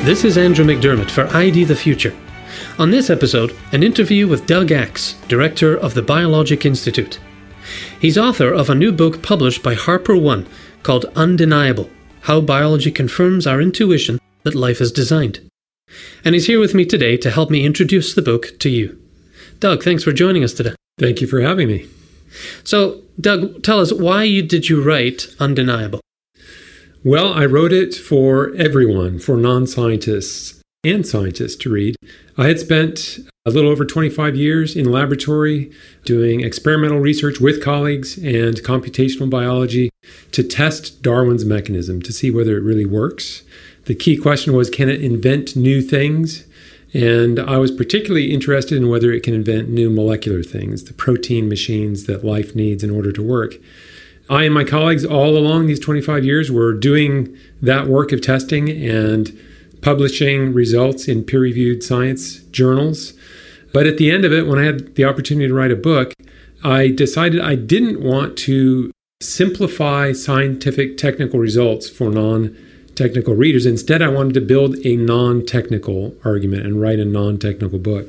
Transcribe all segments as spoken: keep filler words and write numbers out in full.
This is Andrew McDermott for I D the Future. On this episode, an interview with Doug Axe, director of the Biologic Institute. He's author of a new book published by Harper One called Undeniable: How Biology Confirms Our Intuition That Life is Designed. And he's here with me today to help me introduce the book to you. Doug, thanks for joining us today. Thank you for having me. So, Doug, tell us, why you, did you write Undeniable? Well, I wrote it for everyone, for non-scientists and scientists to read. I had spent a little over twenty-five years in laboratory doing experimental research with colleagues and computational biology to test Darwin's mechanism to see whether it really works. The key question was, can it invent new things? And I was particularly interested in whether it can invent new molecular things, the protein machines that life needs in order to work. I and my colleagues all along these twenty-five years were doing that work of testing and publishing results in peer-reviewed science journals. But at the end of it, when I had the opportunity to write a book, I decided I didn't want to simplify scientific technical results for non-technical readers. Instead, I wanted to build a non-technical argument and write a non-technical book.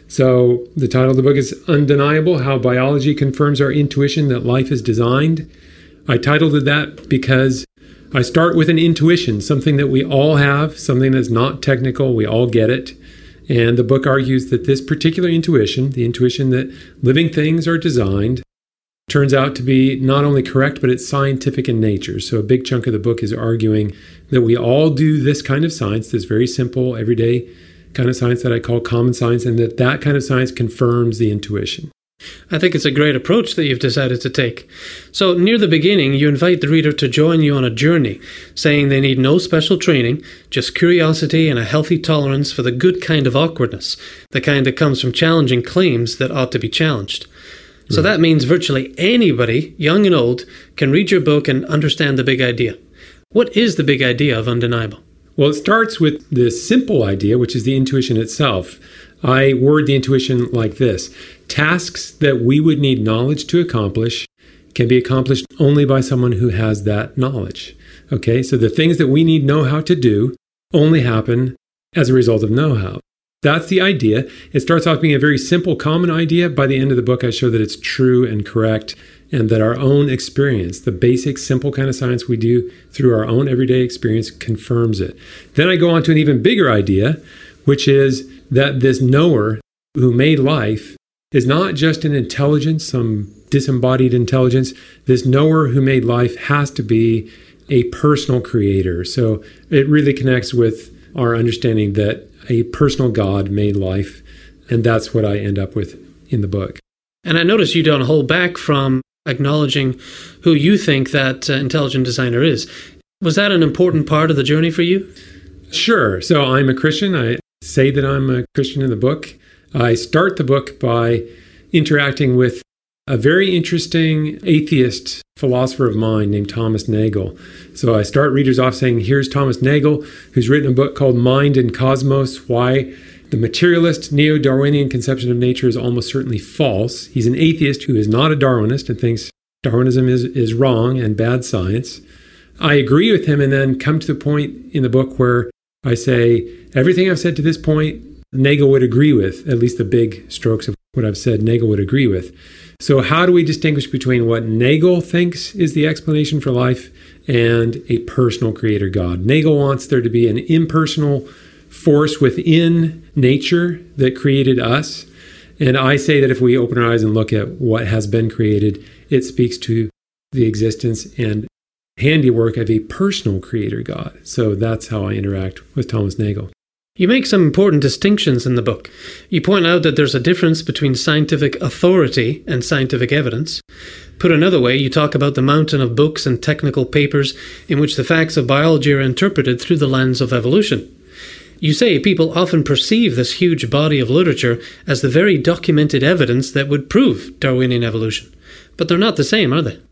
So the title of the book is Undeniable: How Biology Confirms Our Intuition That Life is Designed. I titled it that because I start with an intuition, something that we all have, something that's not technical, we all get it. And the book argues that this particular intuition, the intuition that living things are designed, turns out to be not only correct, but it's scientific in nature. So a big chunk of the book is arguing that we all do this kind of science, this very simple, everyday kind of science that I call common science, and that that kind of science confirms the intuition. I think it's a great approach that you've decided to take. So near the beginning, you invite the reader to join you on a journey, saying they need no special training, just curiosity and a healthy tolerance for the good kind of awkwardness, the kind that comes from challenging claims that ought to be challenged. So that means virtually anybody, young and old, can read your book and understand the big idea. What is the big idea of Undeniable? Well, it starts with the simple idea, which is the intuition itself. I word the intuition like this: tasks that we would need knowledge to accomplish can be accomplished only by someone who has that knowledge. Okay, so the things that we need know-how to do only happen as a result of know-how. That's the idea. It starts off being a very simple, common idea. By the end of the book, I show that it's true and correct, and that our own experience, the basic, simple kind of science we do through our own everyday experience, confirms it. Then I go on to an even bigger idea, which is that this knower who made life is not just an intelligence, some disembodied intelligence. This knower who made life has to be a personal creator. So it really connects with our understanding that a personal God made life, and that's what I end up with in the book. And I notice you don't hold back from acknowledging who you think that uh, intelligent designer is. Was that an important part of the journey for you? Sure. So I'm a Christian. I say that I'm a Christian in the book. I start the book by interacting with a very interesting atheist philosopher of mind named Thomas Nagel. So I start readers off saying, here's Thomas Nagel, who's written a book called Mind and Cosmos: Why the Materialist Neo-Darwinian Conception of Nature is Almost Certainly False. He's an atheist who is not a Darwinist and thinks Darwinism is, is wrong and bad science. I agree with him and then come to the point in the book where I say, everything I've said to this point, Nagel would agree with, at least the big strokes of what I've said, Nagel would agree with. So how do we distinguish between what Nagel thinks is the explanation for life and a personal creator God? Nagel wants there to be an impersonal force within nature that created us. And I say that if we open our eyes and look at what has been created, it speaks to the existence and handiwork of a personal creator God. So that's how I interact with Thomas Nagel. You make some important distinctions in the book. You point out that there's a difference between scientific authority and scientific evidence. Put another way, you talk about the mountain of books and technical papers in which the facts of biology are interpreted through the lens of evolution. You say people often perceive this huge body of literature as the very documented evidence that would prove Darwinian evolution. But they're not the same, are they?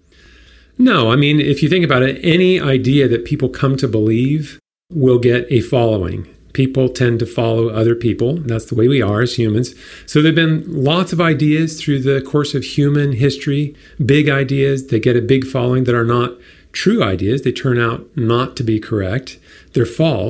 No, I mean, if you think about it, any idea that people come to believe will get a following. People tend to follow other people. That's the way we are as humans. So there have been lots of ideas through the course of human history, big ideas that get a big following that are not true ideas. They turn out not to be correct. They're false.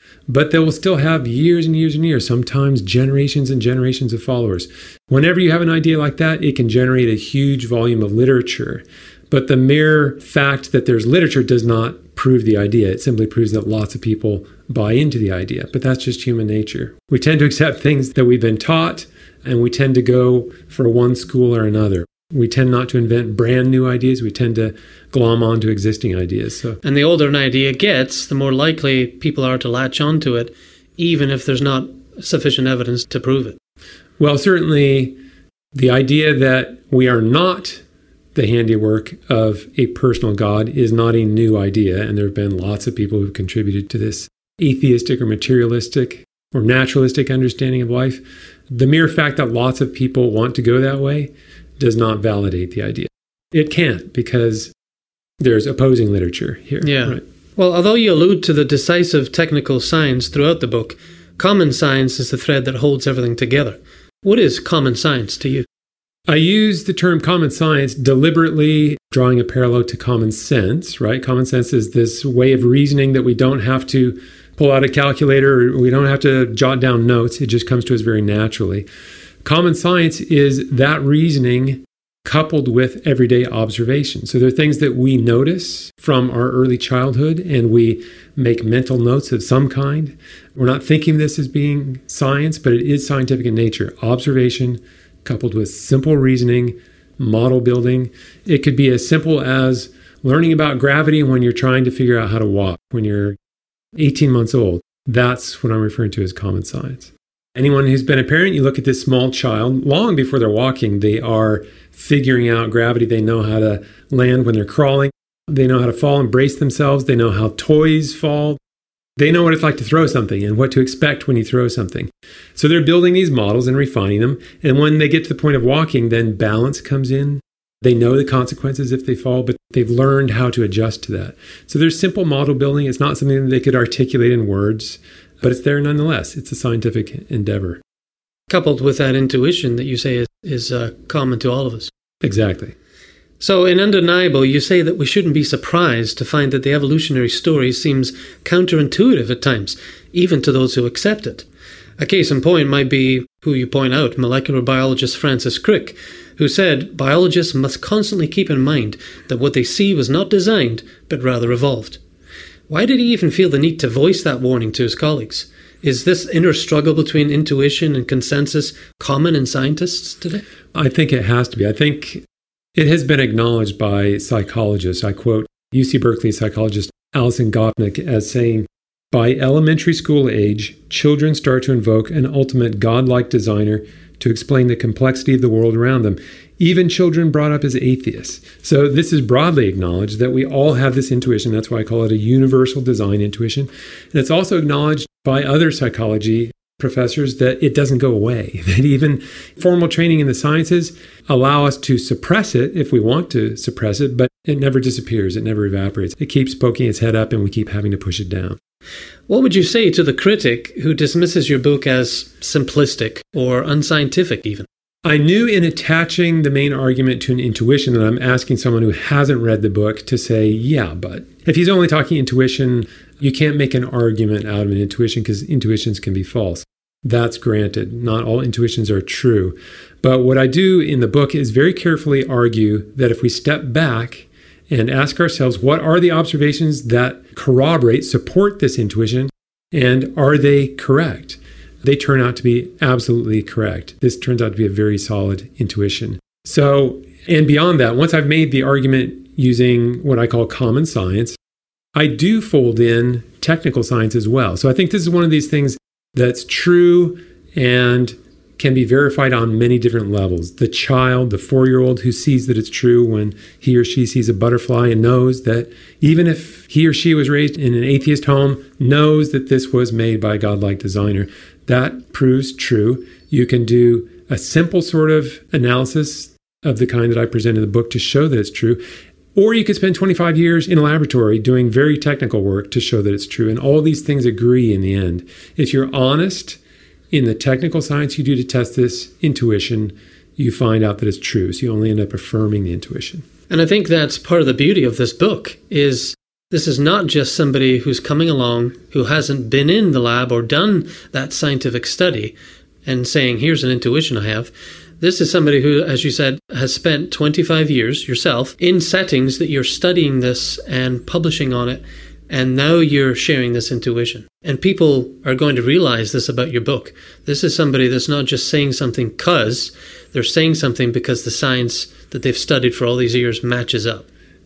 but they will still have years and years and years, sometimes generations and generations of followers. Whenever you have an idea like that, it can generate a huge volume of literature. But the mere fact that there's literature does not prove the idea. It simply proves that lots of people buy into the idea. But that's just human nature. We tend to accept things that we've been taught, and we tend to go for one school or another. We tend not to invent brand new ideas. We tend to glom onto existing ideas. So, and the older an idea gets, the more likely people are to latch onto it, even if there's not sufficient evidence to prove it. Well, certainly the idea that we are not the handiwork of a personal God is not a new idea. And there have been lots of people who've contributed to this atheistic or materialistic or naturalistic understanding of life. The mere fact that lots of people want to go that way does not validate the idea. It can't, because there's opposing literature here. Yeah. Right? Well, although you allude to the decisive technical science throughout the book, common science is the thread that holds everything together. What is common science to you? I use the term common science deliberately, drawing a parallel to common sense, right? Common sense is this way of reasoning that we don't have to pull out a calculator, or we don't have to jot down notes. It just comes to us very naturally. Common science is that reasoning coupled with everyday observation. So there are things that we notice from our early childhood, and we make mental notes of some kind. We're not thinking this as being science, but it is scientific in nature. Observation coupled with simple reasoning, model building. It could be as simple as learning about gravity when you're trying to figure out how to walk when you're eighteen months old. That's what I'm referring to as common science. Anyone who's been a parent, you look at this small child, long before they're walking, they are figuring out gravity. They know how to land when they're crawling. They know how to fall and brace themselves. They know how toys fall. They know what it's like to throw something and what to expect when you throw something. So they're building these models and refining them. And when they get to the point of walking, then balance comes in. They know the consequences if they fall, but they've learned how to adjust to that. So there's simple model building. It's not something that they could articulate in words, but it's there nonetheless. It's a scientific endeavor. Coupled with that intuition that you say is, is uh, common to all of us. Exactly. So in Undeniable, you say that we shouldn't be surprised to find that the evolutionary story seems counterintuitive at times, even to those who accept it. A case in point might be who you point out, molecular biologist Francis Crick, who said biologists must constantly keep in mind that what they see was not designed, but rather evolved. Why did he even feel the need to voice that warning to his colleagues? Is this inner struggle between intuition and consensus common in scientists today? I think it has to be. I think it has been acknowledged by psychologists. I quote U C Berkeley psychologist Alison Gopnik as saying, "By elementary school age, children start to invoke an ultimate godlike designer to explain the complexity of the world around them, even children brought up as atheists." So this is broadly acknowledged that we all have this intuition. That's why I call it a universal design intuition. And it's also acknowledged by other psychology professors that it doesn't go away, that even formal training in the sciences allow us to suppress it if we want to suppress it, but it never disappears. It never evaporates. It keeps poking its head up, and we keep having to push it down. What would you say to the critic who dismisses your book as simplistic or unscientific even? I knew in attaching the main argument to an intuition that I'm asking someone who hasn't read the book to say, yeah, but if he's only talking intuition, you can't make an argument out of an intuition because intuitions can be false. That's granted. Not all intuitions are true. But what I do in the book is very carefully argue that if we step back and ask ourselves, what are the observations that corroborate, support this intuition, and are they correct? They turn out to be absolutely correct. This turns out to be a very solid intuition. So, and beyond that, once I've made the argument using what I call common science, I do fold in technical science as well. So I think this is one of these things that's true and can be verified on many different levels. The child, the four-year-old who sees that it's true when he or she sees a butterfly and knows that even if he or she was raised in an atheist home, knows that this was made by a godlike designer. That proves true. You can do a simple sort of analysis of the kind that I present in the book to show that it's true. Or you could spend twenty-five years in a laboratory doing very technical work to show that it's true. And all these things agree in the end. If you're honest in the technical science you do to test this intuition, you find out that it's true. So you only end up affirming the intuition. And I think that's part of the beauty of this book is This is not just somebody who's coming along who hasn't been in the lab or done that scientific study and saying, here's an intuition I have. This is somebody who, as you said, has spent twenty-five years yourself in settings that you're studying this and publishing on it, and now you're sharing this intuition. And people are going to realize this about your book. This is somebody that's not just saying something because, they're saying something because the science that they've studied for all these years matches up.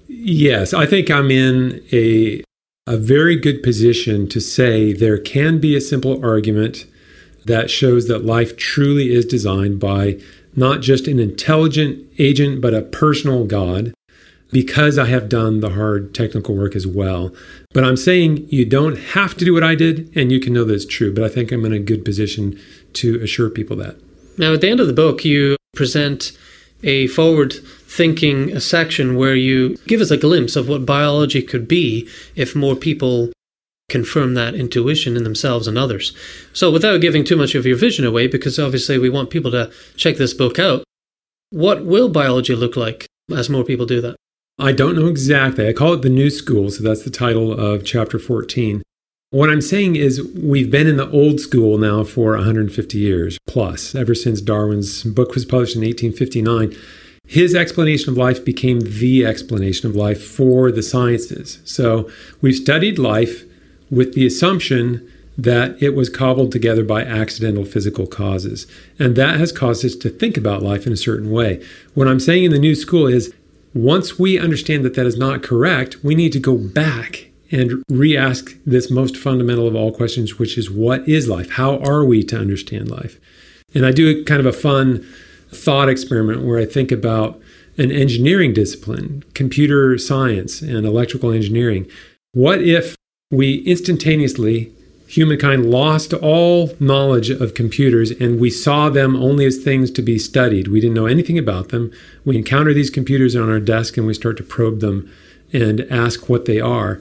Yes, I think I'm in a a very good position to say there can be a simple argument that shows that life truly is designed by not just an intelligent agent, but a personal God, because I have done the hard technical work as well. But I'm saying you don't have to do what I did, and you can know that it's true. But I think I'm in a good position to assure people that. Now, at the end of the book, you present a forward-thinking section where you give us a glimpse of what biology could be if more people confirm that intuition in themselves and others. So without giving too much of your vision away, because obviously we want people to check this book out, what will biology look like as more people do that? I don't know exactly. I call it the New School, so that's the title of chapter fourteen. What I'm saying is we've been in the old school now for one hundred fifty years plus, ever since Darwin's book was published in eighteen fifty-nine. His explanation of life became the explanation of life for the sciences. So we've studied life with the assumption that it was cobbled together by accidental physical causes. And that has caused us to think about life in a certain way. What I'm saying in the New School is once we understand that that is not correct, we need to go back and re-ask this most fundamental of all questions, which is, what is life? How are we to understand life? And I do kind of a fun thought experiment where I think about an engineering discipline, computer science and electrical engineering. What if we instantaneously, humankind lost all knowledge of computers and we saw them only as things to be studied? We didn't know anything about them. We encounter these computers on our desk and we start to probe them and ask what they are.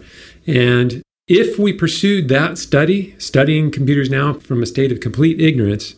And if we pursued that study, studying computers now from a state of complete ignorance,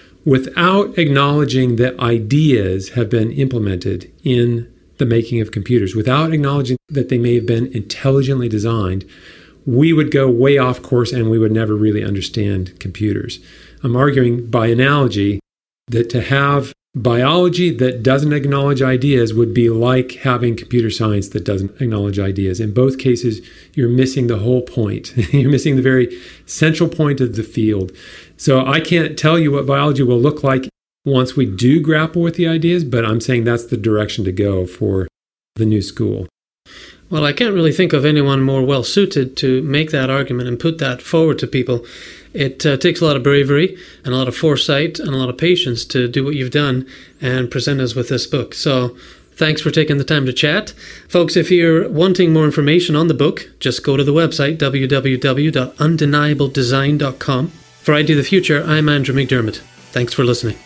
without acknowledging that ideas have been implemented in the making of computers, without acknowledging that they may have been intelligently designed, we would go way off course and we would never really understand computers. I'm arguing by analogy that to have biology that doesn't acknowledge ideas would be like having computer science that doesn't acknowledge ideas. In both cases, you're missing the whole point. You're missing the very central point of the field. So I can't tell you what biology will look like once we do grapple with the ideas, but I'm saying that's the direction to go for the New School. Well, I can't really think of anyone more well-suited to make that argument and put that forward to people. It uh, takes a lot of bravery and a lot of foresight and a lot of patience to do what you've done and present us with this book. So thanks for taking the time to chat. Folks, if you're wanting more information on the book, just go to the website, w w w dot undeniable design dot com. For I D the Future, I'm Andrew McDermott. Thanks for listening.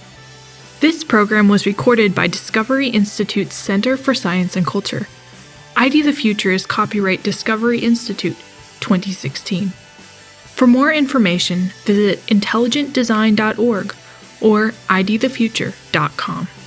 This program was recorded by Discovery Institute's Center for Science and Culture. I D the Future is copyright Discovery Institute, twenty sixteen. For more information, visit intelligent design dot org or I D the future dot com.